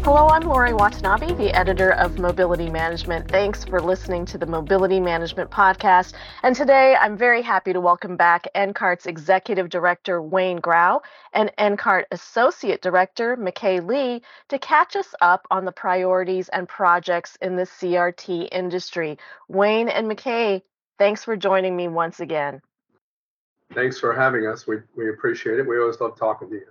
Hello, I'm Lori Watanabe, the editor of Mobility Management. Thanks for listening to the Mobility Management Podcast. And today I'm very happy to welcome back NCART's Executive Director, Wayne Grau, and NCART Associate Director, McKay Lee, to catch us up on the priorities and projects in the CRT industry. Wayne and McKay, thanks for joining me once again. Thanks for having us. We appreciate it. We always love talking to you.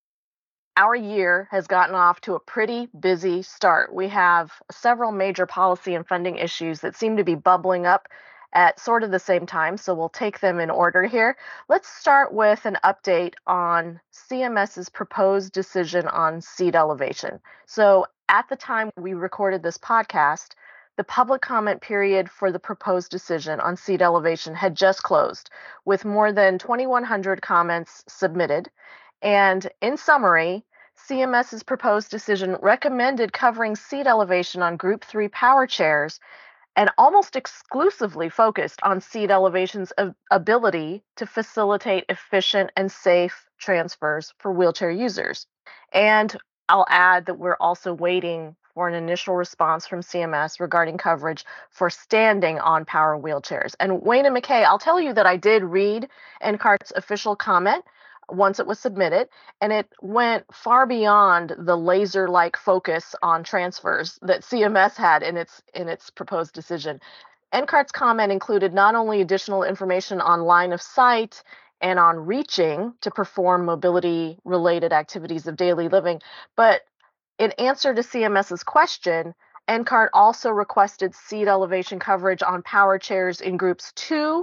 Our year has gotten off to a pretty busy start. We have several major policy and funding issues that seem to be bubbling up at sort of the same time, so we'll take them in order here. Let's start with an update on CMS's proposed decision on seat elevation. So at the time we recorded this podcast, the public comment period for the proposed decision on seat elevation had just closed, with more than 2,100 comments submitted. And in summary, CMS's proposed decision recommended covering seat elevation on Group 3 power chairs and almost exclusively focused on seat elevation's ability to facilitate efficient and safe transfers for wheelchair users. And I'll add that we're also waiting for an initial response from CMS regarding coverage for standing on power wheelchairs. And Wayne and McKay, I'll tell you that I did read NCART's official comment once it was submitted, and it went far beyond the laser-like focus on transfers that CMS had in its proposed decision. NCART's comment included not only additional information on line of sight and on reaching to perform mobility-related activities of daily living, but in answer to CMS's question, NCART also requested seat elevation coverage on power chairs in groups 2,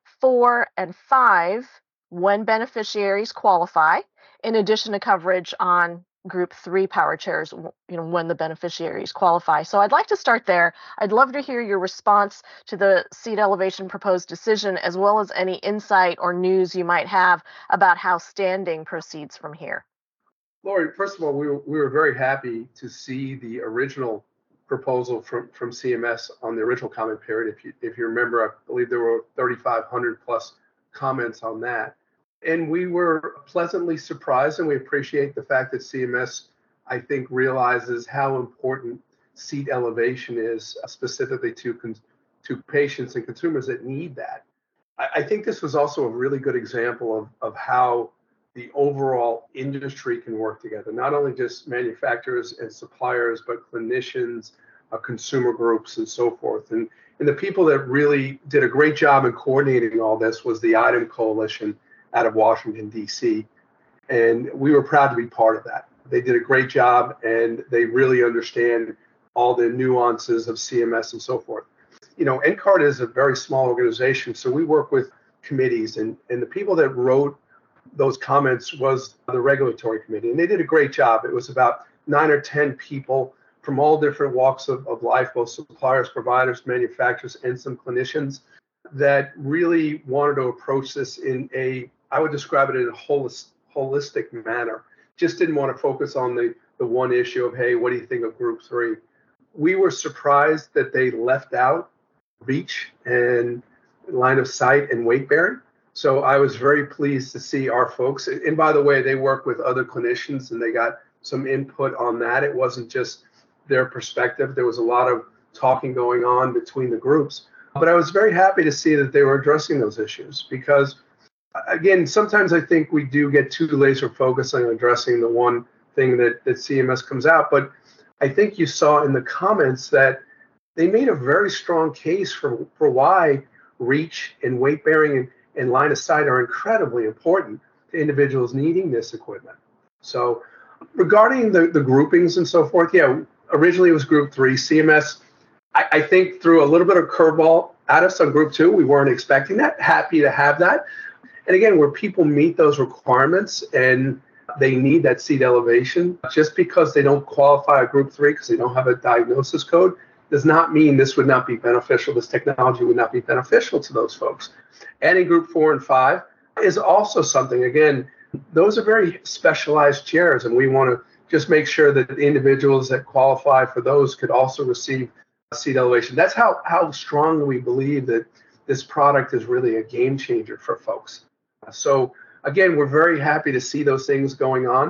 4, and 5 when beneficiaries qualify, in addition to coverage on Group 3 power chairs, when the beneficiaries qualify. So I'd like to start there. I'd love to hear your response to the seat elevation proposed decision, as well as any insight or news you might have about how standing proceeds from here. Lori, first of all, we were very happy to see the original proposal from CMS on the original comment period. If you remember, I believe there were 3,500 plus comments on that. And we were pleasantly surprised, and we appreciate the fact that CMS, I think, realizes how important seat elevation is, specifically to patients and consumers that need that. I think this was also a really good example of how the overall industry can work together, not only just manufacturers and suppliers, but clinicians, consumer groups, and so forth. And the people that really did a great job in coordinating all this was the ITEM Coalition out of Washington, D.C. And we were proud to be part of that. They did a great job, and they really understand all the nuances of CMS and so forth. NCART is a very small organization, so we work with committees, and the people that wrote those comments was the regulatory committee, and they did a great job. It was about 9 or 10 people from all different walks of life, both suppliers, providers, manufacturers, and some clinicians that really wanted to approach this in I would describe it in a holistic manner. Just didn't want to focus on the one issue of, hey, what do you think of Group 3? We were surprised that they left out reach and line of sight and weight bearing. So I was very pleased to see our folks. And by the way, they work with other clinicians and they got some input on that. It wasn't just their perspective. There was a lot of talking going on between the groups. But I was very happy to see that they were addressing those issues because, again, sometimes I think we do get too laser focused on addressing the one thing that CMS comes out. But I think you saw in the comments that they made a very strong case for why reach and weight bearing and line of sight are incredibly important to individuals needing this equipment. So regarding the groupings and so forth, originally it was Group 3. CMS, I think, threw a little bit of curveball at us on Group 2. We weren't expecting that. Happy to have that. And again, where people meet those requirements and they need that seat elevation, just because they don't qualify a Group 3 because they don't have a diagnosis code, does not mean this would not be beneficial. This technology would not be beneficial to those folks. And in Group 4 and 5 is also something, again, those are very specialized chairs, and we want to just make sure that the individuals that qualify for those could also receive seat elevation. That's how strongly we believe that this product is really a game changer for folks. So again, we're very happy to see those things going on.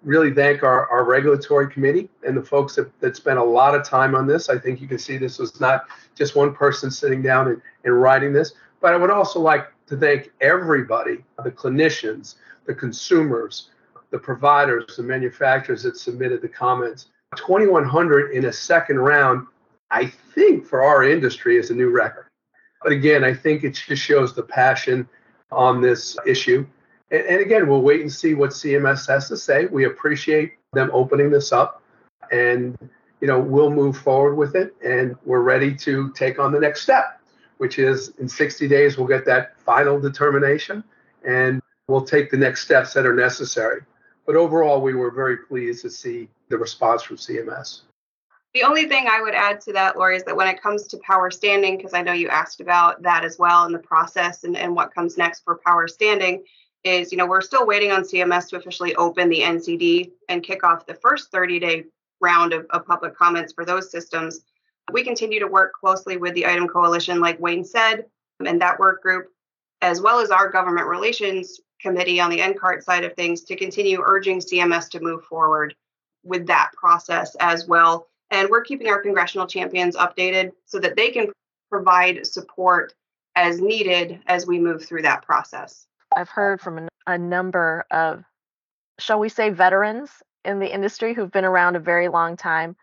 really thank our regulatory committee and the folks that spent a lot of time on this. I think you can see this was not just one person sitting down and writing this, but I would also like to thank everybody, the clinicians, the consumers, the providers, the manufacturers that submitted the comments. 2,100 in a second round, I think for our industry is a new record. But again, I think it just shows the passion on this issue. And again, we'll wait and see what CMS has to say. We appreciate them opening this up, and we'll move forward with it, and we're ready to take on the next step, which is in 60 days we'll get that final determination, and we'll take the next steps that are necessary. But overall, we were very pleased to see the response from CMS. The only thing I would add to that, Lori, is that when it comes to power standing, because I know you asked about that as well in the process and what comes next for power standing, is, we're still waiting on CMS to officially open the NCD and kick off the first 30-day round of public comments for those systems. We continue to work closely with the ITEM Coalition, like Wayne said, and that work group, as well as our government relations committee on the NCART side of things, to continue urging CMS to move forward with that process as well. And we're keeping our congressional champions updated so that they can provide support as needed as we move through that process. I've heard from a number of, shall we say, veterans in the industry who've been around a very long time.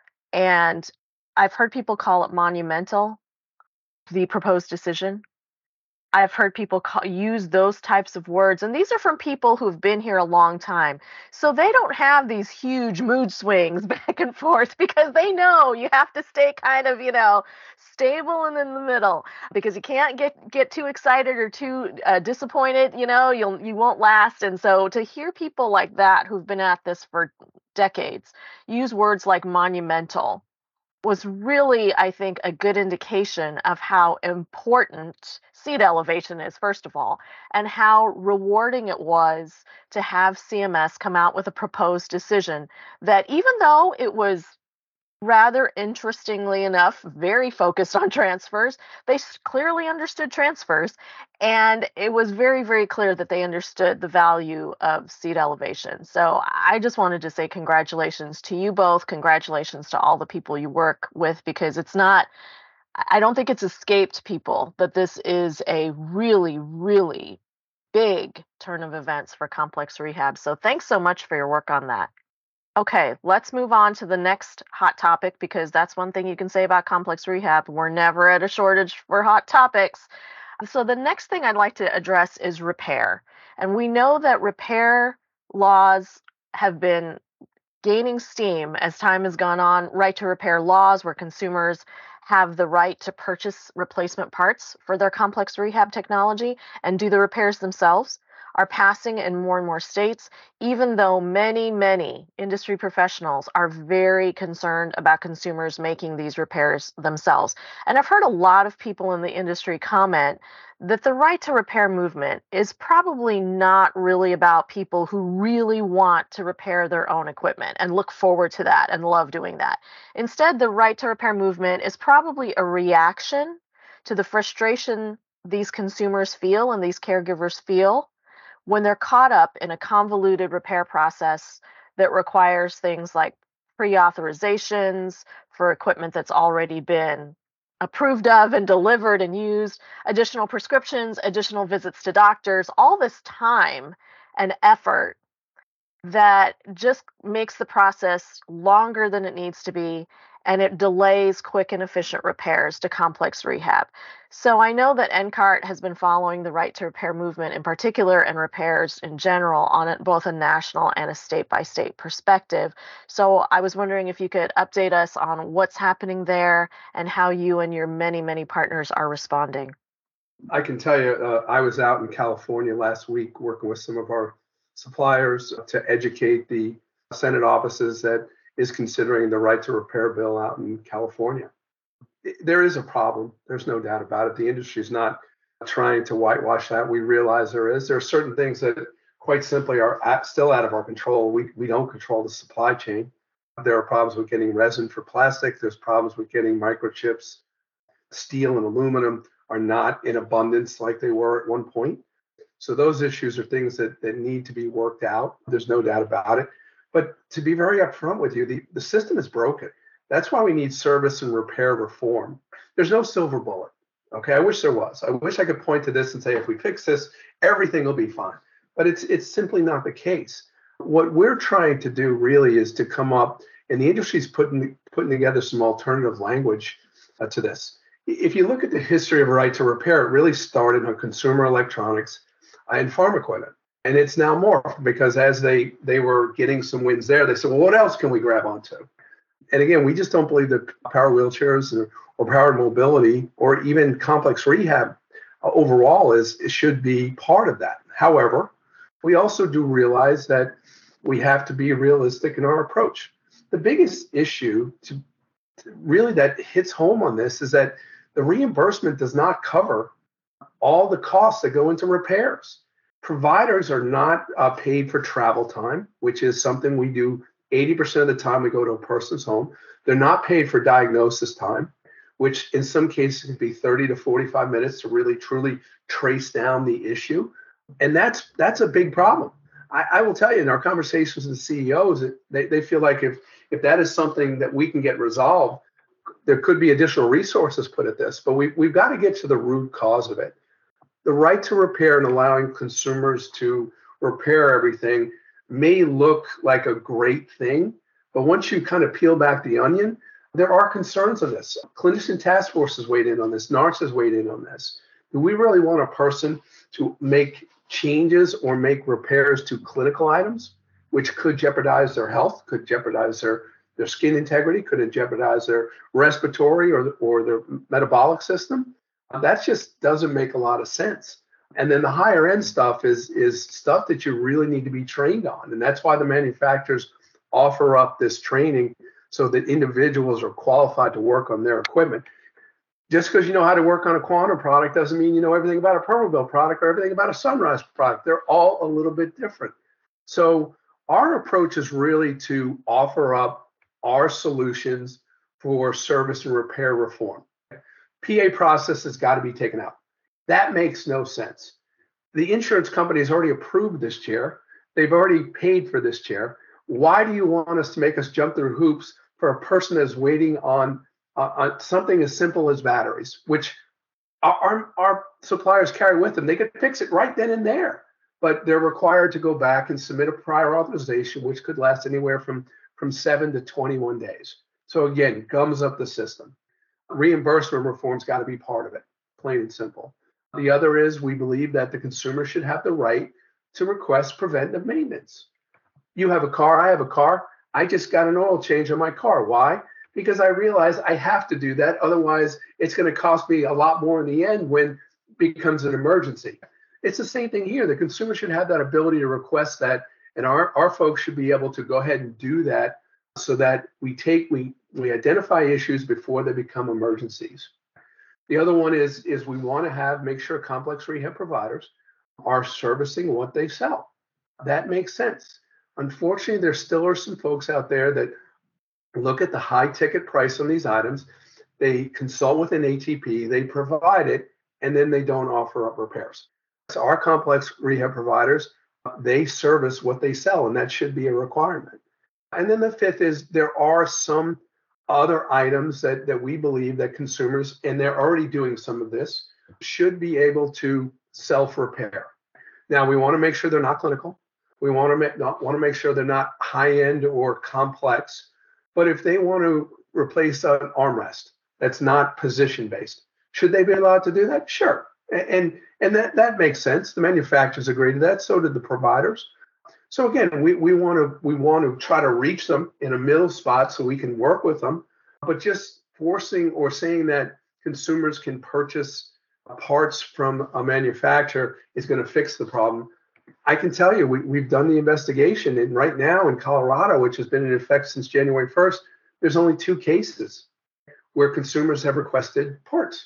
And I've heard people call it monumental, the proposed decision. I've heard people use those types of words, and these are from people who've been here a long time. So they don't have these huge mood swings back and forth because they know you have to stay kind of, stable and in the middle, because you can't get too excited or too disappointed. You won't last. And so to hear people like that who've been at this for decades use words like monumental was really, I think, a good indication of how important seat elevation is, first of all, and how rewarding it was to have CMS come out with a proposed decision that, even though it was rather interestingly enough very focused on transfers, they clearly understood transfers, and it was very, very clear that they understood the value of seat elevation. So I just wanted to say congratulations to you both, congratulations to all the people you work with, because I don't think it's escaped people that this is a really, really big turn of events for complex rehab. So thanks so much for your work on that. Okay, let's move on to the next hot topic, because that's one thing you can say about complex rehab. We're never at a shortage for hot topics. So the next thing I'd like to address is repair. And we know that repair laws have been gaining steam as time has gone on. Right to repair laws, where consumers have the right to purchase replacement parts for their complex rehab technology and do the repairs themselves, are passing in more and more states, even though many, many industry professionals are very concerned about consumers making these repairs themselves. And I've heard a lot of people in the industry comment that the right to repair movement is probably not really about people who really want to repair their own equipment and look forward to that and love doing that. Instead, the right to repair movement is probably a reaction to the frustration these consumers feel and these caregivers feel when they're caught up in a convoluted repair process that requires things like pre-authorizations for equipment that's already been approved of and delivered and used, additional prescriptions, additional visits to doctors, all this time and effort that just makes the process longer than it needs to be, and it delays quick and efficient repairs to complex rehab. So I know that NCART has been following the right to repair movement in particular, and repairs in general, on both a national and a state-by-state perspective. So I was wondering if you could update us on what's happening there and how you and your many, many partners are responding. I can tell you, I was out in California last week working with some of our suppliers to educate the Senate offices that is considering the right to repair bill out in California. There is a problem. There's no doubt about it. The industry is not trying to whitewash that. We realize there is. There are certain things that quite simply are still out of our control. We don't control the supply chain. There are problems with getting resin for plastic. There's problems with getting microchips. Steel and aluminum are not in abundance like they were at one point. So those issues are things that need to be worked out. There's no doubt about it. But to be very upfront with you, the system is broken. That's why we need service and repair reform. There's no silver bullet. Okay, I wish there was. I wish I could point to this and say, if we fix this, everything will be fine. But it's simply not the case. What we're trying to do really is to come up, and the industry's putting together some alternative language to this. If you look at the history of right to repair, it really started on consumer electronics and farm equipment. And it's now morphed because as they were getting some wins there, they said, well, what else can we grab onto? And again, we just don't believe that power wheelchairs or powered mobility or even complex rehab overall should be part of that. However, we also do realize that we have to be realistic in our approach. The biggest issue to really that hits home on this is that the reimbursement does not cover all the costs that go into repairs. Providers are not paid for travel time, which is something we do 80% of the time we go to a person's home. They're not paid for diagnosis time, which in some cases can be 30 to 45 minutes to really truly trace down the issue. And that's a big problem. I will tell you in our conversations with CEOs, they feel like if that is something that we can get resolved, there could be additional resources put at this, but we've got to get to the root cause of it. The right to repair and allowing consumers to repair everything may look like a great thing, but once you kind of peel back the onion, there are concerns of this. Clinician task force has weighed in on this. NARCS has weighed in on this. Do we really want a person to make changes or make repairs to clinical items, which could jeopardize their health, could jeopardize their skin integrity, could it jeopardize their respiratory or their metabolic system? That just doesn't make a lot of sense. And then the higher end stuff is stuff that you really need to be trained on. And that's why the manufacturers offer up this training so that individuals are qualified to work on their equipment. Just because you know how to work on a Quantum product doesn't mean you know everything about a Permobil product or everything about a Sunrise product. They're all a little bit different. So our approach is really to offer up our solutions for service and repair reform. PA process has got to be taken out. That makes no sense. The insurance company has already approved this chair. They've already paid for this chair. Why do you want us to make us jump through hoops for a person that's waiting on something as simple as batteries, which our suppliers carry with them? They could fix it right then and there, but they're required to go back and submit a prior authorization, which could last anywhere from 7 to 21 days. So again, gums up the system. Reimbursement reform's got to be part of it, plain and simple. The other is we believe that the consumer should have the right to request preventive maintenance. You have a car, I have a car. I just got an oil change on my car. Why? Because I realize I have to do that. Otherwise, it's going to cost me a lot more in the end when it becomes an emergency. It's the same thing here. The consumer should have that ability to request that, and our folks should be able to go ahead and do that so that we identify issues before they become emergencies. The other one is we want to make sure complex rehab providers are servicing what they sell. That makes sense. Unfortunately, there still are some folks out there that look at the high ticket price on these items. They consult with an ATP, they provide it, and then they don't offer up repairs. So our complex rehab providers, they service what they sell, and that should be a requirement. And then the fifth is there are some other items that we believe that consumers, and they're already doing some of this, should be able to self-repair. Now, we want to make sure they're not clinical. We want to make sure they're not high-end or complex. But if they want to replace an armrest that's not position-based, should they be allowed to do that? Sure. And that makes sense. The manufacturers agree to that. So did the providers. So again, we want to try to reach them in a middle spot so we can work with them. But just forcing or saying that consumers can purchase parts from a manufacturer is going to fix the problem. I can tell you, we've done the investigation, and right now in Colorado, which has been in effect since January 1st, there's only 2 cases where consumers have requested parts.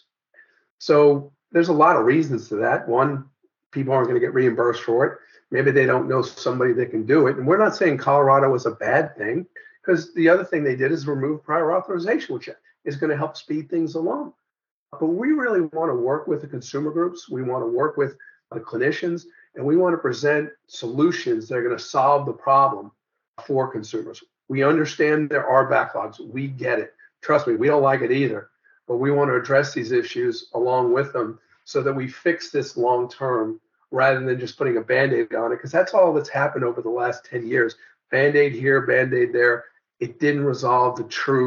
So there's a lot of reasons to that. One, people aren't going to get reimbursed for it. Maybe they don't know somebody that can do it. And we're not saying Colorado is a bad thing, because the other thing they did is remove prior authorization, which is going to help speed things along. But we really want to work with the consumer groups. We want to work with the clinicians, and we want to present solutions that are going to solve the problem for consumers. We understand there are backlogs. We get it. Trust me, we don't like it either, but we want to address these issues along with them so that we fix this long term rather than just putting a Band-Aid on it, because that's all that's happened over the last 10 years. Band-Aid here, Band-Aid there. It didn't resolve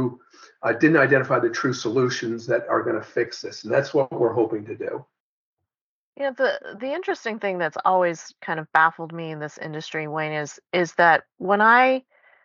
didn't identify the true solutions that are going to fix this. And that's what we're hoping to do. Yeah, the interesting thing that's always kind of baffled me in this industry, Wayne, is that when I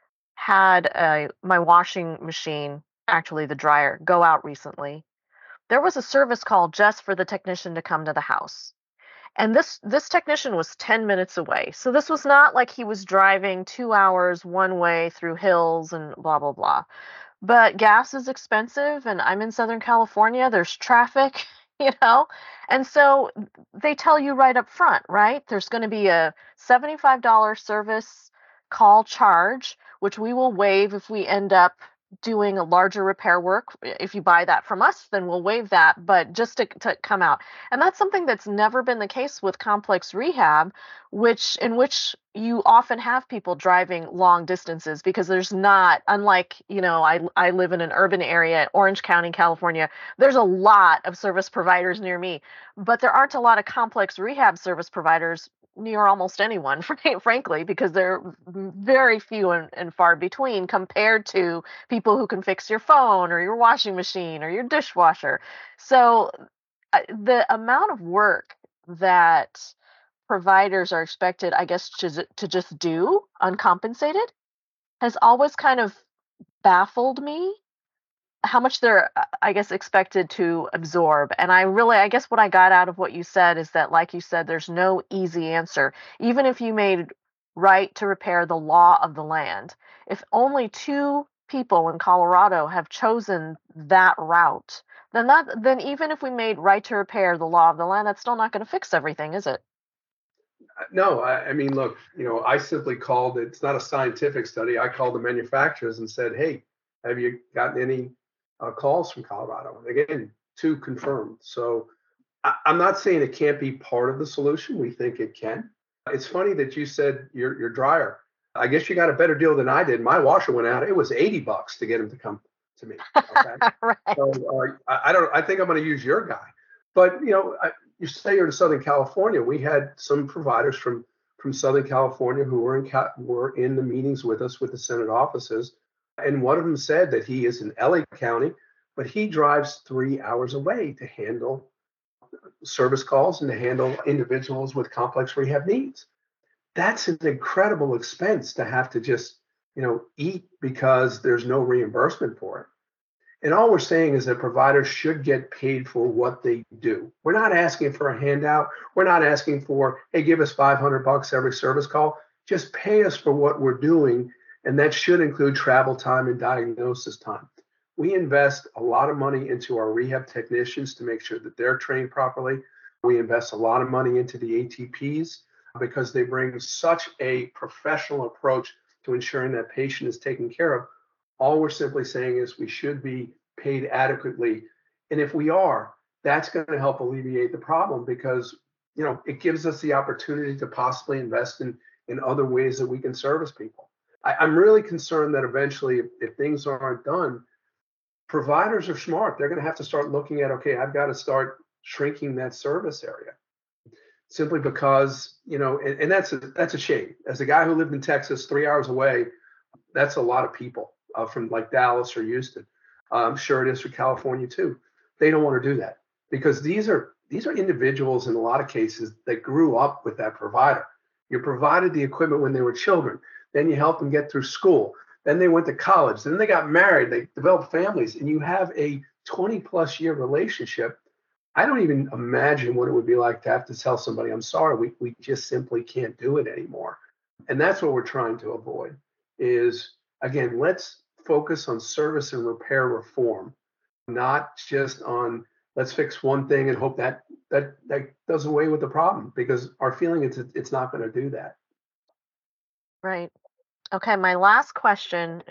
had my washing machine, actually the dryer, go out recently, there was a service call just for the technician to come to the house. And this technician was 10 minutes away. So this was not like he was driving 2 hours one way through hills and blah blah blah. But gas is expensive, and I'm in Southern California. There's traffic, you know? And so they tell you right up front, right? There's going to be a $75 service call charge, which we will waive if we end up doing a larger repair work. If you buy that from us, then we'll waive that, but just to come out. And that's something that's never been the case with complex rehab, in which you often have people driving long distances because there's not, unlike, I live in an urban area, Orange County, California. There's a lot of service providers near me, but there aren't a lot of complex rehab service providers near almost anyone, frankly, because they're very few and far between compared to people who can fix your phone or your washing machine or your dishwasher. So the amount of work that providers are expected, I guess, to just do uncompensated has always kind of baffled me, how much they're, I guess, expected to absorb. And I guess what I got out of what you said is that, like you said, there's no easy answer. Even if you made right to repair the law of the land, if only 2 people in Colorado have chosen that route, then even if we made right to repair the law of the land, that's still not going to fix everything, is it? No, I mean, look, I simply called, it's not a scientific study. I called the manufacturers and said, hey, have you gotten any calls from Colorado? And again, 2 confirmed. So I'm not saying it can't be part of the solution. We think it can. It's funny that you said your dryer. I guess you got a better deal than I did. My washer went out. It was $80 to get him to come to me. Okay. Right. So I think I'm going to use your guy. But you say you're in Southern California. We had some providers from Southern California who were in the meetings with us with the Senate offices. And one of them said that he is in LA County, but he drives 3 hours away to handle service calls and to handle individuals with complex rehab needs. That's an incredible expense to have to just, eat because there's no reimbursement for it. And all we're saying is that providers should get paid for what they do. We're not asking for a handout. We're not asking for, hey, give us $500 every service call. Just pay us for what we're doing. And that should include travel time and diagnosis time. We invest a lot of money into our rehab technicians to make sure that they're trained properly. We invest a lot of money into the ATPs because they bring such a professional approach to ensuring that patient is taken care of. All we're simply saying is we should be paid adequately. And if we are, that's going to help alleviate the problem because, it gives us the opportunity to possibly invest in other ways that we can service people. I'm really concerned that eventually, if things aren't done, providers are smart. They're going to have to start looking at, okay, I've got to start shrinking that service area simply because, and that's a shame. As a guy who lived in Texas 3 hours away, that's a lot of people from like Dallas or Houston. I'm sure it is for California too. They don't want to do that because these are individuals in a lot of cases that grew up with that provider. You provided the equipment when they were children. Then you helped them get through school. Then they went to college. Then they got married. They developed families. And you have a 20+ year relationship. I don't even imagine what it would be like to have to tell somebody, I'm sorry, we just simply can't do it anymore. And that's what we're trying to avoid is, again, let's focus on service and repair reform, not just on let's fix one thing and hope that does away with the problem, because our feeling is it's not going to do that. Right. Okay, my last question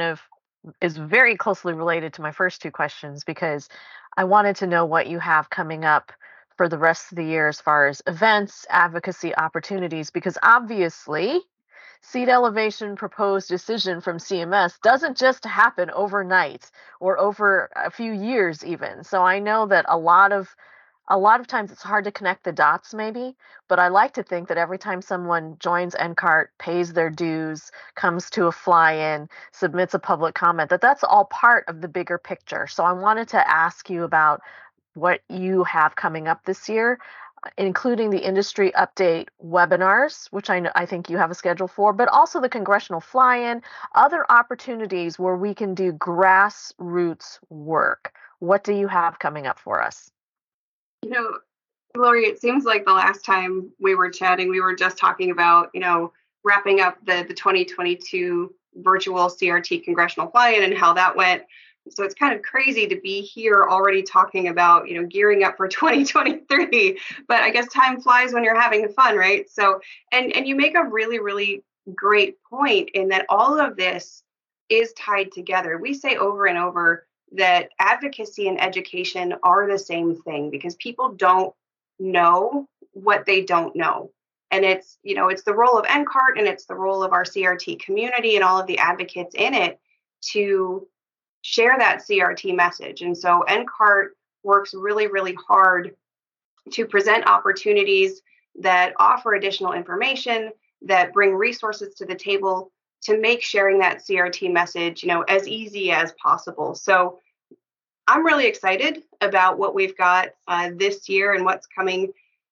is very closely related to my first 2 questions because I wanted to know what you have coming up for the rest of the year as far as events, advocacy opportunities, because obviously seat elevation proposed decision from CMS doesn't just happen overnight or over a few years even. So I know that a lot of times it's hard to connect the dots maybe, but I like to think that every time someone joins NCART, pays their dues, comes to a fly-in, submits a public comment, that that's all part of the bigger picture. So I wanted to ask you about what you have coming up this year, including the industry update webinars, which I think you have a schedule for, but also the congressional fly-in, other opportunities where we can do grassroots work. What do you have coming up for us? You know, Lori, it seems like the last time we were chatting, we were just talking about, wrapping up the 2022 virtual CRT congressional fly-in and how that went. So it's kind of crazy to be here already talking about, gearing up for 2023. But I guess time flies when you're having fun, right? So, and you make a really, really great point in that all of this is tied together. We say over and over that advocacy and education are the same thing because people don't know what they don't know. And it's the role of NCART and it's the role of our CRT community and all of the advocates in it to share that CRT message. And so NCART works really, really hard to present opportunities that offer additional information, that bring resources to the table to make sharing that CRT message, as easy as possible. So I'm really excited about what we've got this year and what's coming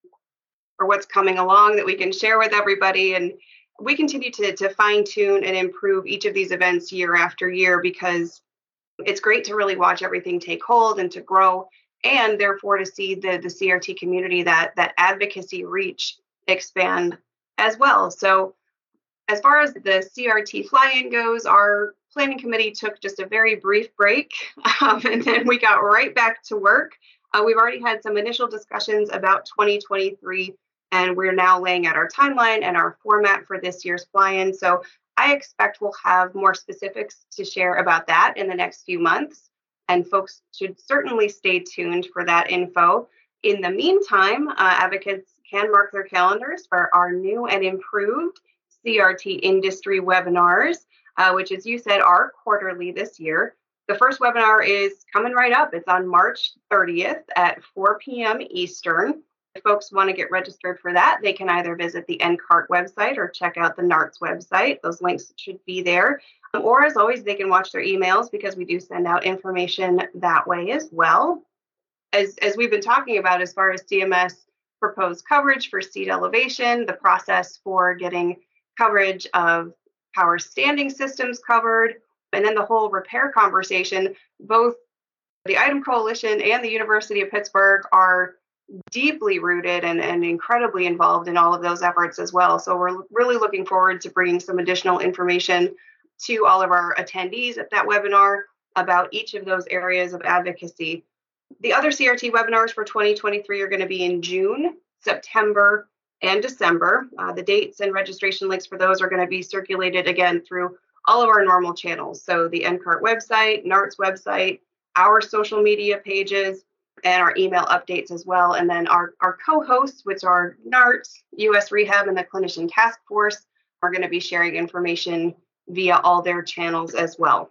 along that we can share with everybody. And we continue to fine tune and improve each of these events year after year because it's great to really watch everything take hold and to grow, and therefore to see the CRT community, that advocacy reach expand as well. So as far as the CRT fly-in goes, our planning committee took just a very brief break, and then we got right back to work. We've already had some initial discussions about 2023, and we're now laying out our timeline and our format for this year's fly-in. So I expect we'll have more specifics to share about that in the next few months, and folks should certainly stay tuned for that info. In the meantime, advocates can mark their calendars for our new and improved CRT industry webinars, which, as you said, are quarterly this year. The first webinar is coming right up. It's on March 30th at 4 p.m. Eastern. If folks want to get registered for that, they can either visit the NCART website or check out the NARTS website. Those links should be there. Or as always, they can watch their emails because we do send out information that way as well. As we've been talking about, as far as CMS proposed coverage for seat elevation, the process for getting coverage of power standing systems covered, and then the whole repair conversation, both the ITEM Coalition and the University of Pittsburgh are deeply rooted and incredibly involved in all of those efforts as well. So we're really looking forward to bringing some additional information to all of our attendees at that webinar about each of those areas of advocacy. The other CRT webinars for 2023 are going to be in June, September, and December. The dates and registration links for those are going to be circulated again through all of our normal channels. So the NCART website, NARTS website, our social media pages, and our email updates as well. And then our co-hosts, which are NARTS, US Rehab, and the Clinician Task Force, are going to be sharing information via all their channels as well.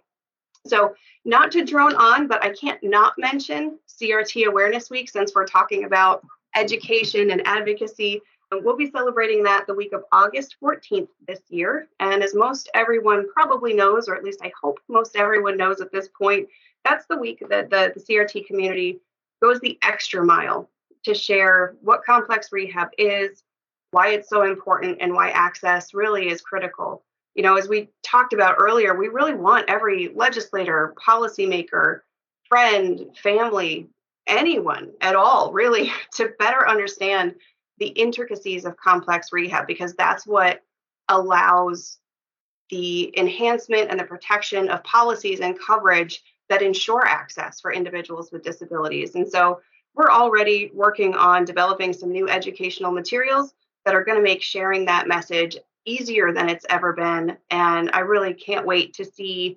So not to drone on, but I can't not mention CRT Awareness Week since we're talking about education and advocacy. We'll be celebrating that the week of August 14th this year. And as most everyone probably knows, or at least I hope most everyone knows at this point, that's the week that the CRT community goes the extra mile to share what complex rehab is, why it's so important, and why access really is critical. As we talked about earlier, we really want every legislator, policymaker, friend, family, anyone at all, really, to better understand the intricacies of complex rehab, because that's what allows the enhancement and the protection of policies and coverage that ensure access for individuals with disabilities. And so we're already working on developing some new educational materials that are going to make sharing that message easier than it's ever been. And I really can't wait to see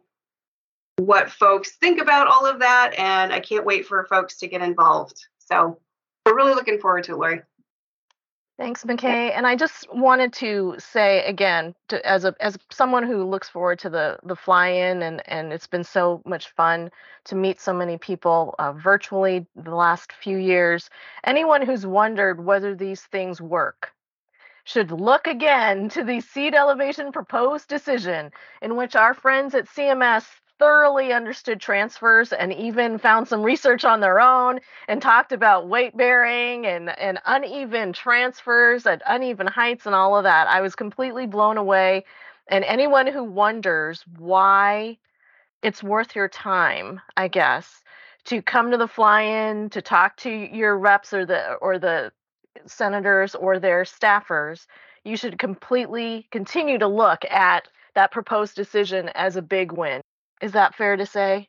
what folks think about all of that. And I can't wait for folks to get involved. So we're really looking forward to it, Lori. Thanks, McKay. And I just wanted to say again, as someone who looks forward to the fly-in, and it's been so much fun to meet so many people virtually the last few years. Anyone who's wondered whether these things work should look again to the seed elevation proposed decision, in which our friends at CMS thoroughly understood transfers and even found some research on their own and talked about weight bearing and uneven transfers at uneven heights and all of that. I was completely blown away. And anyone who wonders why it's worth your time, I guess, to come to the fly-in, to talk to your reps or the senators or their staffers, you should completely continue to look at that proposed decision as a big win. Is that fair to say?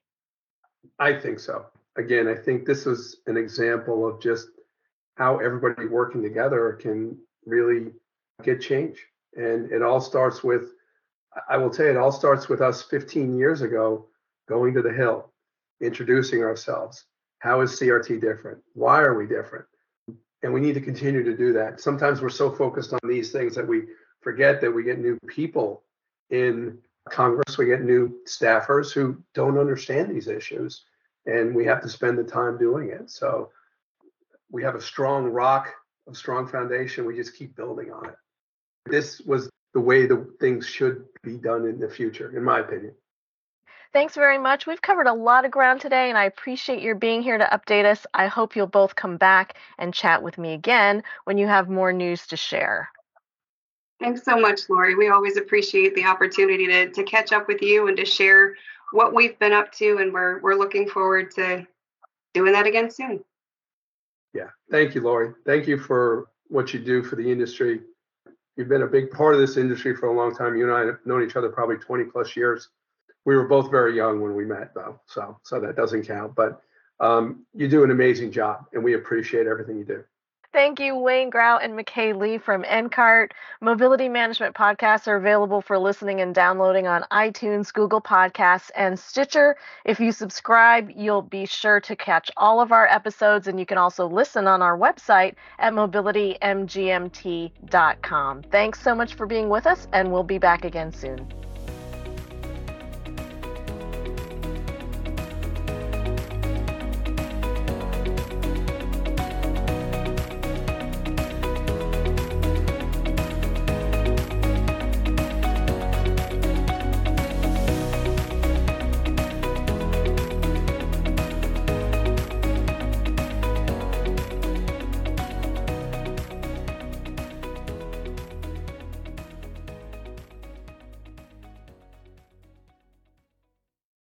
I think so. Again, I think this was an example of just how everybody working together can really get change. And it all starts with, I will tell you, it all starts with us 15 years ago going to the Hill, introducing ourselves. How is CRT different? Why are we different? And we need to continue to do that. Sometimes we're so focused on these things that we forget that we get new people in Congress, we get new staffers who don't understand these issues, and we have to spend the time doing it. So we have a strong rock, a strong foundation. We just keep building on it. This was the way the things should be done in the future, in my opinion. Thanks very much. We've covered a lot of ground today, and I appreciate your being here to update us. I hope you'll both come back and chat with me again when you have more news to share. Thanks so much, Lori. We always appreciate the opportunity to catch up with you and to share what we've been up to, and we're looking forward to doing that again soon. Yeah, thank you, Lori. Thank you for what you do for the industry. You've been a big part of this industry for a long time. You and I have known each other probably 20 plus years. We were both very young when we met, though, so that doesn't count. But you do an amazing job, and we appreciate everything you do. Thank you, Wayne Grout and McKay Lee from NCART. Mobility Management Podcasts are available for listening and downloading on iTunes, Google Podcasts, and Stitcher. If you subscribe, you'll be sure to catch all of our episodes, and you can also listen on our website at mobilitymgmt.com. Thanks so much for being with us, and we'll be back again soon.